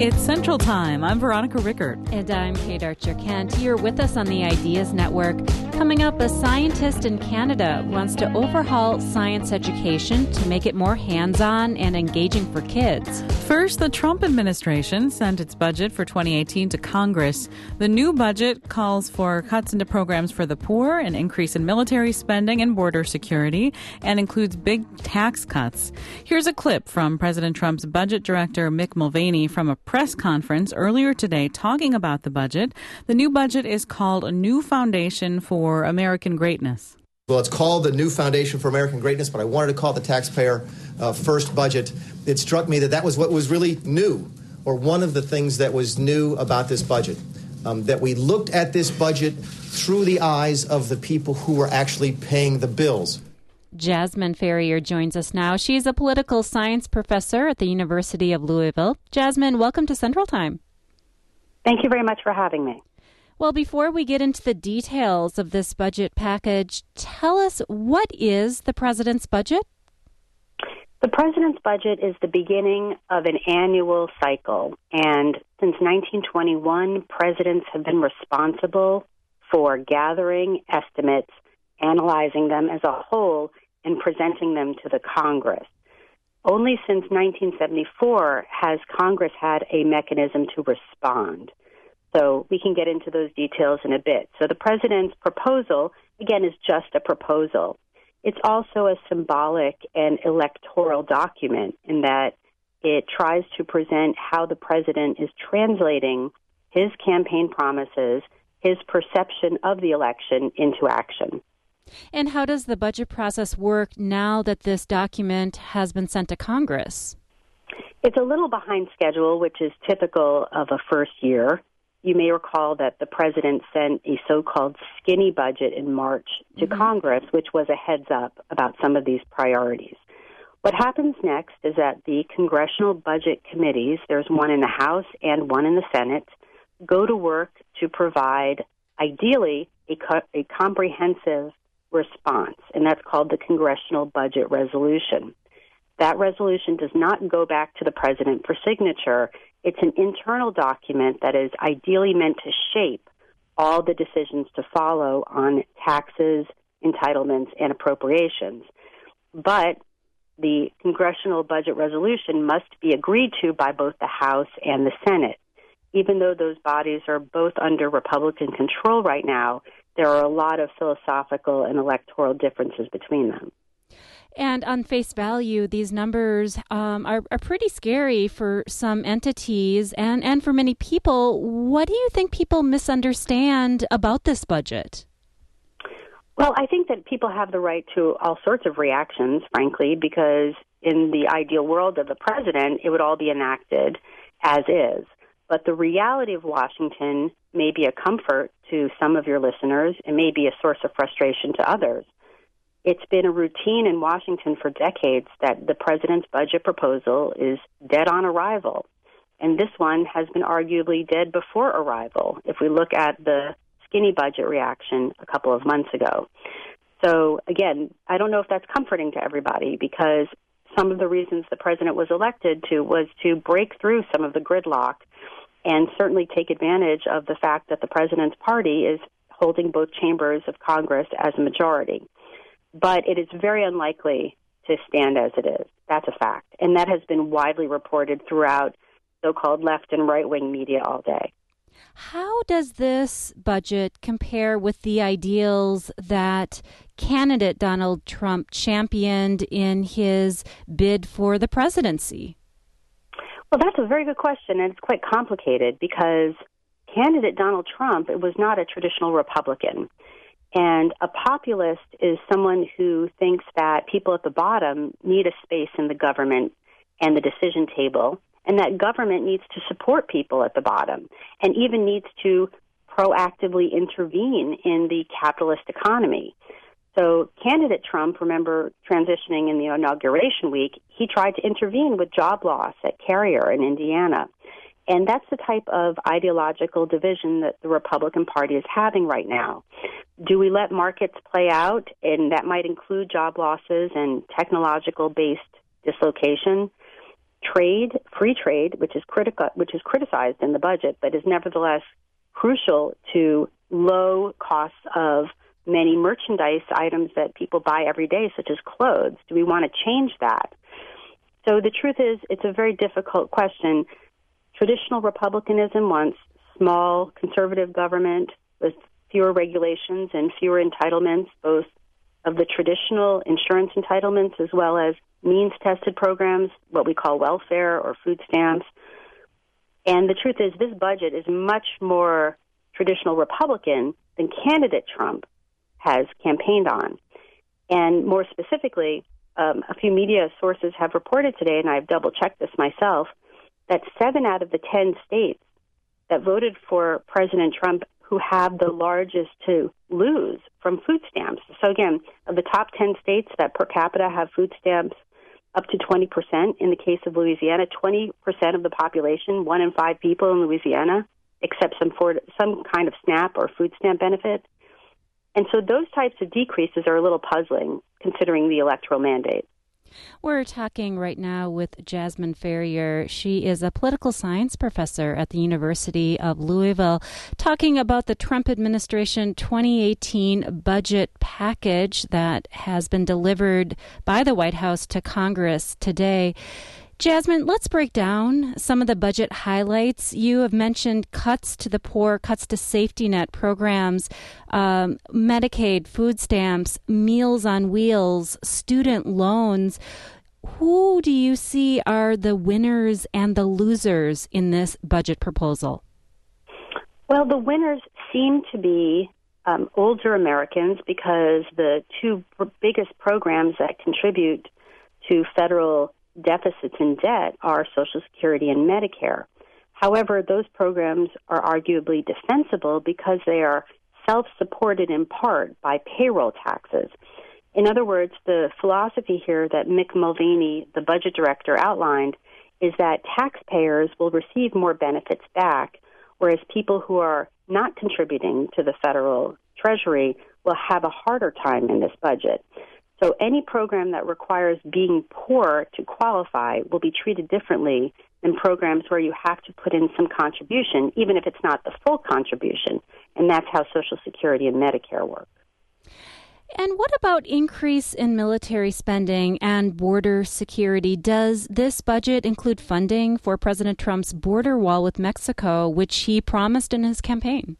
It's Central Time. I'm Veronica Rickert. And I'm Kate Archer-Kent. You're with us on the Ideas Network. Coming up, a scientist in Canada wants to overhaul science education to make it more hands-on and engaging for kids. First, the Trump administration sent its budget for 2018 to Congress. The new budget calls for cuts into programs for the poor, an increase in military spending and border security, and includes big tax cuts. Here's a clip from President Trump's budget director, Mick Mulvaney, from a press conference earlier today talking about the budget. The new budget is called A New Foundation for American Greatness. Well, it's called the New Foundation for American Greatness, but I wanted to call it the Taxpayer First Budget. It struck me that that was what was really new, or one of the things that was new about this budget, that we looked at this budget through the eyes of the people who were actually paying the bills. Jasmine Ferrier joins us now. She's a political science professor at the University of Louisville. Jasmine, welcome to Central Time. Thank you very much for having me. Well, before we get into the details of this budget package, tell us, what is the president's budget? The president's budget is the beginning of an annual cycle, and since 1921, presidents have been responsible for gathering estimates, analyzing them as a whole, and presenting them to the Congress. Only since 1974 has Congress had a mechanism to respond. So we can get into those details in a bit. So the president's proposal, again, is just a proposal. It's also a symbolic and electoral document in that it tries to present how the president is translating his campaign promises, his perception of the election, into action. And how does the budget process work now that this document has been sent to Congress? It's a little behind schedule, which is typical of a first year. You may recall that the president sent a so-called skinny budget in March to Congress, which was a heads up about some of these priorities. What happens next is that the congressional budget committees, there's one in the House and one in the Senate, go to work to provide, ideally, a comprehensive response, and that's called the Congressional Budget Resolution. That resolution does not go back to the president for signature. It's an internal document that is ideally meant to shape all the decisions to follow on taxes, entitlements, and appropriations. But the Congressional Budget Resolution must be agreed to by both the House and the Senate. Even though those bodies are both under Republican control right now, there are a lot of philosophical and electoral differences between them. And on face value, these numbers are pretty scary for some entities and for many people. What do you think people misunderstand about this budget? Well, I think that people have the right to all sorts of reactions, frankly, because in the ideal world of the president, it would all be enacted as is. But the reality of Washington may be a comfort to some of your listeners. It may be a source of frustration to others. It's been a routine in Washington for decades that the president's budget proposal is dead on arrival. And this one has been arguably dead before arrival, if we look at the skinny budget reaction a couple of months ago. So, again, I don't know if that's comforting to everybody, because some of the reasons the president was elected was to break through some of the gridlock and certainly take advantage of the fact that the president's party is holding both chambers of Congress as a majority. But it is very unlikely to stand as it is. That's a fact. And that has been widely reported throughout so-called left and right-wing media all day. How does this budget compare with the ideals that candidate Donald Trump championed in his bid for the presidency? Well, that's a very good question, and it's quite complicated because candidate Donald Trump was not a traditional Republican. And a populist is someone who thinks that people at the bottom need a space in the government and the decision table, and that government needs to support people at the bottom and even needs to proactively intervene in the capitalist economy. So candidate Trump, remember, transitioning in the inauguration week, he tried to intervene with job loss at Carrier in Indiana. And that's the type of ideological division that the Republican Party is having right now. Do we let markets play out? And that might include job losses and technological-based dislocation. free trade, which is criticized in the budget, but is nevertheless crucial to low costs of many merchandise items that people buy every day, such as clothes. Do we want to change that? So the truth is, it's a very difficult question. Traditional republicanism wants small conservative government with fewer regulations and fewer entitlements, both of the traditional insurance entitlements as well as means-tested programs, what we call welfare or food stamps. And the truth is, this budget is much more traditional Republican than candidate Trump has campaigned on. And more specifically, a few media sources have reported today, and I've double-checked this myself, that 7 out of the 10 states that voted for President Trump who have the largest to lose from food stamps. So again, of the top 10 states that per capita have food stamps up to 20%, in the case of Louisiana, 20% of the population, 1 in 5 people in Louisiana, accept some kind of SNAP or food stamp benefit. And so those types of decreases are a little puzzling, considering the electoral mandate. We're talking right now with Jasmine Ferrier. She is a political science professor at the University of Louisville, talking about the Trump administration 2018 budget package that has been delivered by the White House to Congress today. Jasmine, let's break down some of the budget highlights. You have mentioned cuts to the poor, cuts to safety net programs, Medicaid, food stamps, Meals on Wheels, student loans. Who do you see are the winners and the losers in this budget proposal? Well, the winners seem to be older Americans, because the two biggest programs that contribute to federal deficits and debt are Social Security and Medicare. However, those programs are arguably defensible because they are self-supported in part by payroll taxes. In other words, the philosophy here that Mick Mulvaney, the budget director, outlined is that taxpayers will receive more benefits back, whereas people who are not contributing to the federal treasury will have a harder time in this budget. So any program that requires being poor to qualify will be treated differently than programs where you have to put in some contribution, even if it's not the full contribution. And that's how Social Security and Medicare work. And what about increase in military spending and border security? Does this budget include funding for President Trump's border wall with Mexico, which he promised in his campaign?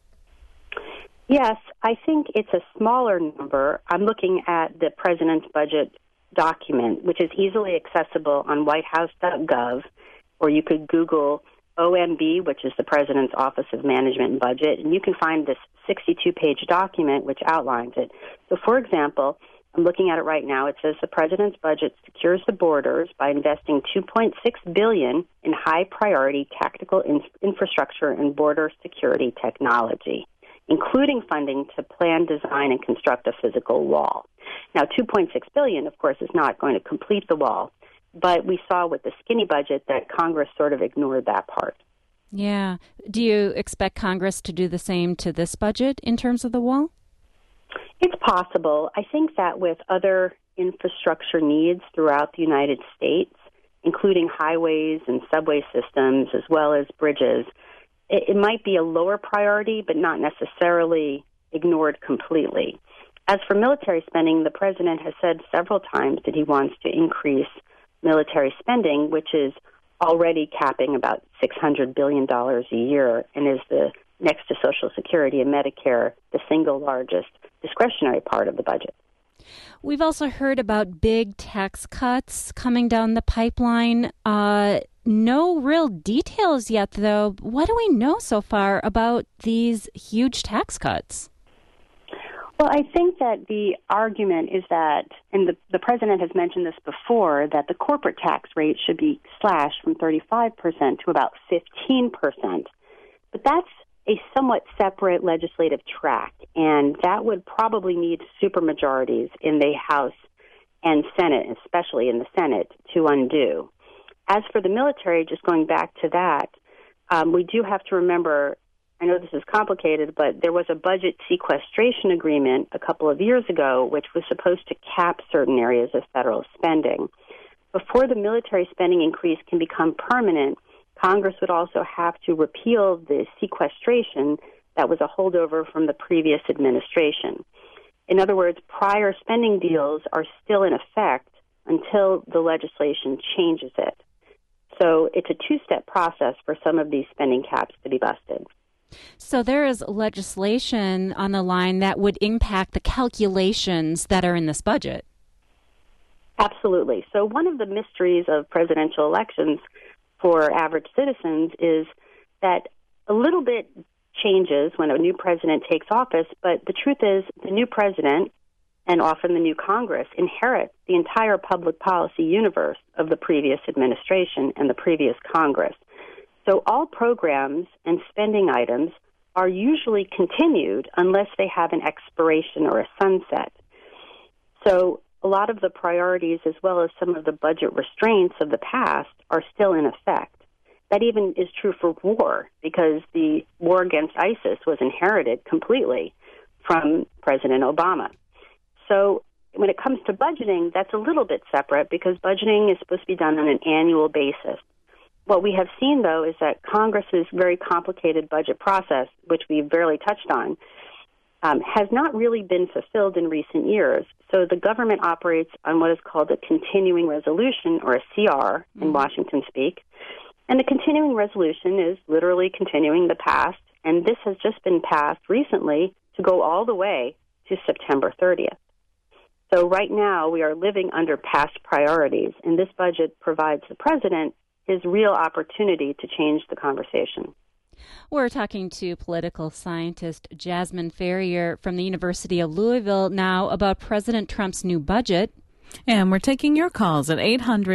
Yes, I think it's a smaller number. I'm looking at the president's budget document, which is easily accessible on whitehouse.gov, or you could Google OMB, which is the President's Office of Management and Budget, and you can find this 62-page document which outlines it. So, for example, I'm looking at it right now. It says the president's budget secures the borders by investing $2.6 billion in high-priority tactical infrastructure and border security technology, including funding to plan, design, and construct a physical wall. Now, $2.6 billion, of course, is not going to complete the wall, but we saw with the skinny budget that Congress sort of ignored that part. Yeah. Do you expect Congress to do the same to this budget in terms of the wall? It's possible. I think that with other infrastructure needs throughout the United States, including highways and subway systems as well as bridges, it might be a lower priority, but not necessarily ignored completely. As for military spending, the president has said several times that he wants to increase military spending, which is already capping about $600 billion a year and is the next to Social Security and Medicare, the single largest discretionary part of the budget. We've also heard about big tax cuts coming down the pipeline. No real details yet, though. What do we know so far about these huge tax cuts? Well, I think that the argument is that, and the president has mentioned this before, that the corporate tax rate should be slashed from 35% to about 15%. But that's a somewhat separate legislative track, and that would probably need supermajorities in the House and Senate, especially in the Senate, to undo. As for the military, just going back to that, we do have to remember, I know this is complicated, but there was a budget sequestration agreement a couple of years ago which was supposed to cap certain areas of federal spending. before the military spending increase can become permanent, Congress would also have to repeal the sequestration that was a holdover from the previous administration. In other words, prior spending deals are still in effect until the legislation changes it. So it's a two-step process for some of these spending caps to be busted. So there is legislation on the line that would impact the calculations that are in this budget. Absolutely. So one of the mysteries of presidential elections for average citizens is that a little bit changes when a new president takes office, but the truth is the new president and often the new Congress inherit the entire public policy universe of the previous administration and the previous Congress. So all programs and spending items are usually continued unless they have an expiration or a sunset. So a lot of the priorities as well as some of the budget restraints of the past are still in effect. That even is true for war, because the war against ISIS was inherited completely from President Obama. So when it comes to budgeting, that's a little bit separate because budgeting is supposed to be done on an annual basis. What we have seen, though, is that Congress's very complicated budget process, which we've barely touched on, has not really been fulfilled in recent years. So the government operates on what is called a continuing resolution, or a CR in Washington speak. And the continuing resolution is literally continuing the past, and this has just been passed recently to go all the way to September 30th. So right now we are living under past priorities, and this budget provides the president his real opportunity to change the conversation. We're talking to political scientist Jasmine Ferrier from the University of Louisville now about President Trump's new budget. And we're taking your calls at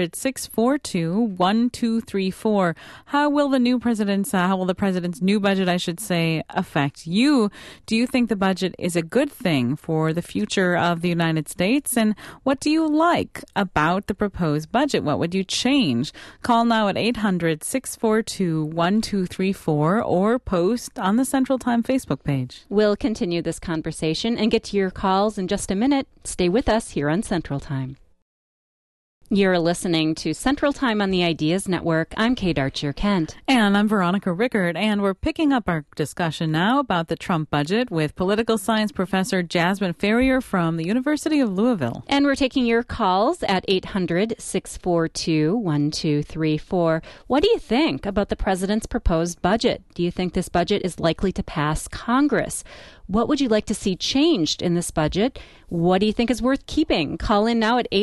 800-642-1234. How will the president's new budget, I should say, affect you? Do you think the budget is a good thing for the future of the United States? And what do you like about the proposed budget? What would you change? Call now at 800-642-1234 or post on the Central Time Facebook page. We'll continue this conversation and get to your calls in just a minute. Stay with us here on Central Time. You're listening to Central Time on the Ideas Network. I'm Kate Archer-Kent. And I'm Veronica Rickard. And we're picking up our discussion now about the Trump budget with political science professor Jasmine Ferrier from the University of Louisville. And we're taking your calls at 800-642-1234. What do you think about the president's proposed budget? Do you think this budget is likely to pass Congress? What would you like to see changed in this budget? What do you think is worth keeping? Call in now at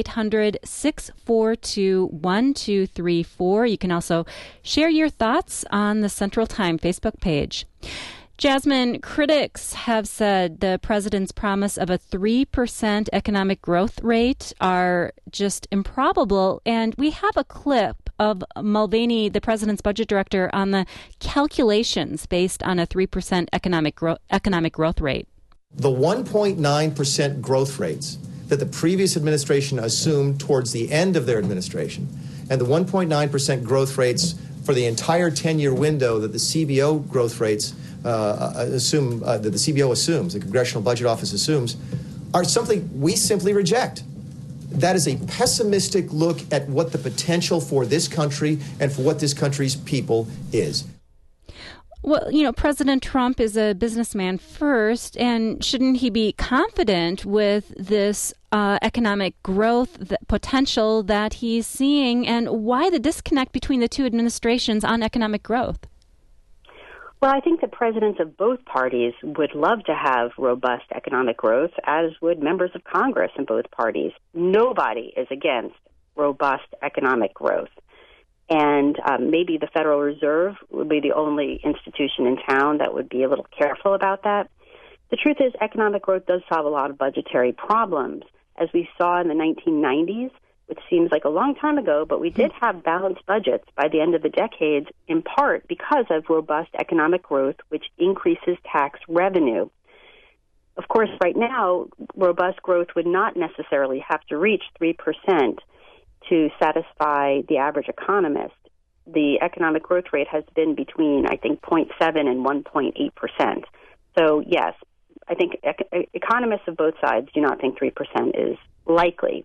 800-642-1234. You can also share your thoughts on the Central Time Facebook page. Jasmine, critics have said the president's promise of a 3% economic growth rate are just improbable, and we have a clip of Mulvaney, the president's budget director, on the calculations based on a 3% economic growth rate. The 1.9% growth rates that the previous administration assumed towards the end of their administration, and the 1.9% growth rates for the entire 10-year window that the CBO growth rates that the CBO assumes, the Congressional Budget Office assumes, are something we simply reject. That is a pessimistic look at what the potential for this country and for what this country's people is. Well, President Trump is a businessman first, and shouldn't he be confident with this economic growth potential that he's seeing, and why the disconnect between the two administrations on economic growth? Well, I think the presidents of both parties would love to have robust economic growth, as would members of Congress in both parties. Nobody is against robust economic growth. And maybe the Federal Reserve would be the only institution in town that would be a little careful about that. The truth is, economic growth does solve a lot of budgetary problems. As we saw in the 1990s, which seems like a long time ago, but we did have balanced budgets by the end of the decade, in part because of robust economic growth, which increases tax revenue. Of course, right now, robust growth would not necessarily have to reach 3% to satisfy the average economist. The economic growth rate has been between, I think, 0.7 and 1.8%. So, yes, I think economists of both sides do not think 3% is likely.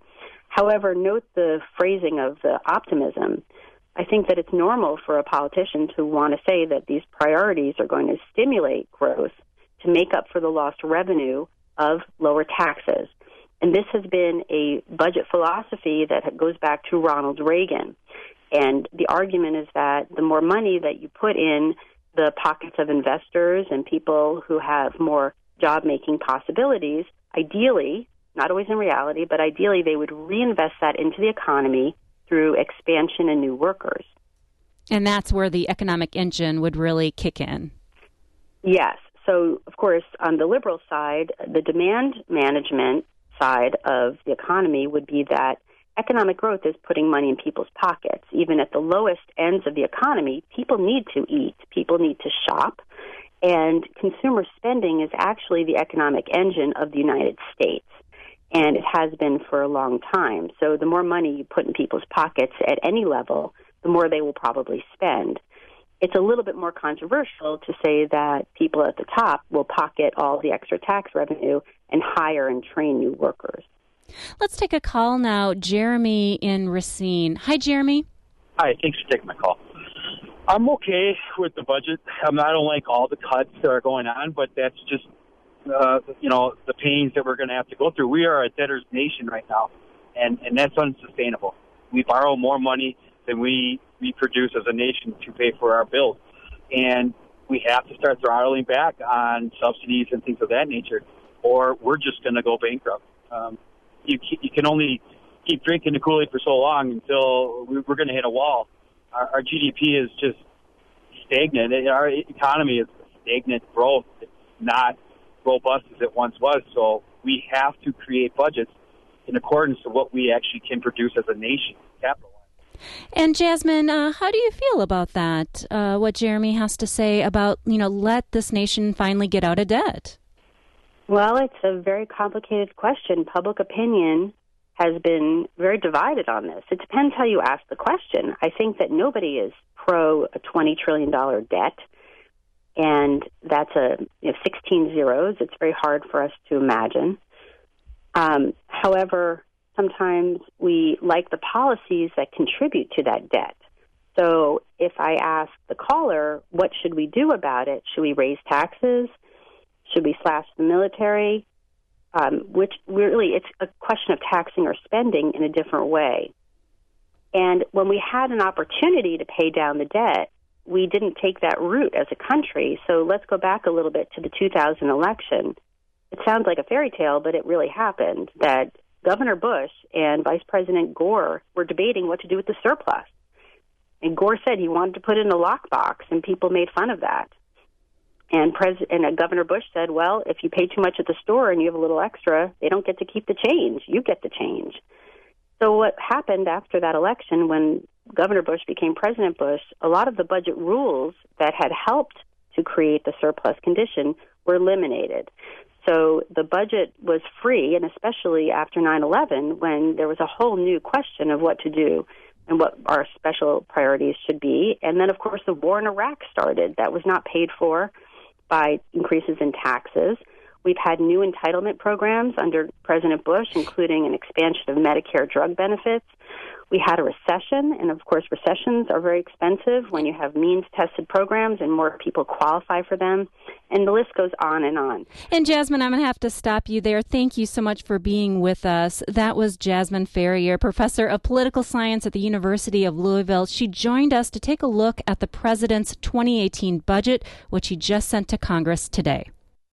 However, note the phrasing of the optimism. I think that it's normal for a politician to want to say that these priorities are going to stimulate growth to make up for the lost revenue of lower taxes. And this has been a budget philosophy that goes back to Ronald Reagan. And the argument is that the more money that you put in the pockets of investors and people who have more job-making possibilities, ideally, not always in reality, but ideally they would reinvest that into the economy through expansion and new workers. And that's where the economic engine would really kick in. Yes. So, of course, on the liberal side, the demand management side of the economy would be that economic growth is putting money in people's pockets. Even at the lowest ends of the economy, people need to eat, people need to shop, and consumer spending is actually the economic engine of the United States, and it has been for a long time. So the more money you put in people's pockets at any level, the more they will probably spend. It's a little bit more controversial to say that people at the top will pocket all the extra tax revenue and hire and train new workers. Let's take a call now. Jeremy in Racine. Hi, Jeremy. Hi, thanks for taking my call. I'm okay with the budget. I don't like all the cuts that are going on, but that's just, the pains that we're going to have to go through. We are a debtor's nation right now, and that's unsustainable. We borrow more money than we produce as a nation to pay for our bills. And we have to start throttling back on subsidies and things of that nature, or we're just going to go bankrupt. You can only keep drinking the Kool-Aid for so long until we're going to hit a wall. Our GDP is just stagnant. Our economy is stagnant growth. It's not robust as it once was. So we have to create budgets in accordance to what we actually can produce as a nation, capital. And Jasmine, how do you feel about that? What Jeremy has to say about, let this nation finally get out of debt? Well, it's a very complicated question. Public opinion has been very divided on this. It depends how you ask the question. I think that nobody is pro a $20 trillion debt, and that's 16 zeros. It's very hard for us to imagine. However, sometimes we like the policies that contribute to that debt. So if I ask the caller, what should we do about it? Should we raise taxes? Should we slash the military? Which really, it's a question of taxing or spending in a different way. And when we had an opportunity to pay down the debt, we didn't take that route as a country. So let's go back a little bit to the 2000 election. It sounds like a fairy tale, but it really happened that Governor Bush and Vice President Gore were debating what to do with the surplus. And Gore said he wanted to put it in a lockbox, and people made fun of that. And Governor Bush said, well, if you pay too much at the store and you have a little extra, they don't get to keep the change. You get the change. So what happened after that election, when Governor Bush became President Bush, a lot of the budget rules that had helped to create the surplus condition were eliminated. So the budget was free, and especially after 9/11, when there was a whole new question of what to do and what our special priorities should be. And then, of course, the war in Iraq started. That was not paid for by increases in taxes. We've had new entitlement programs under President Bush, including an expansion of Medicare drug benefits. We had a recession, and of course recessions are very expensive when you have means-tested programs and more people qualify for them, and the list goes on and on. And Jasmine, I'm going to have to stop you there. Thank you so much for being with us. That was Jasmine Ferrier, professor of political science at the University of Louisville. She joined us to take a look at the president's 2018 budget, which he just sent to Congress today.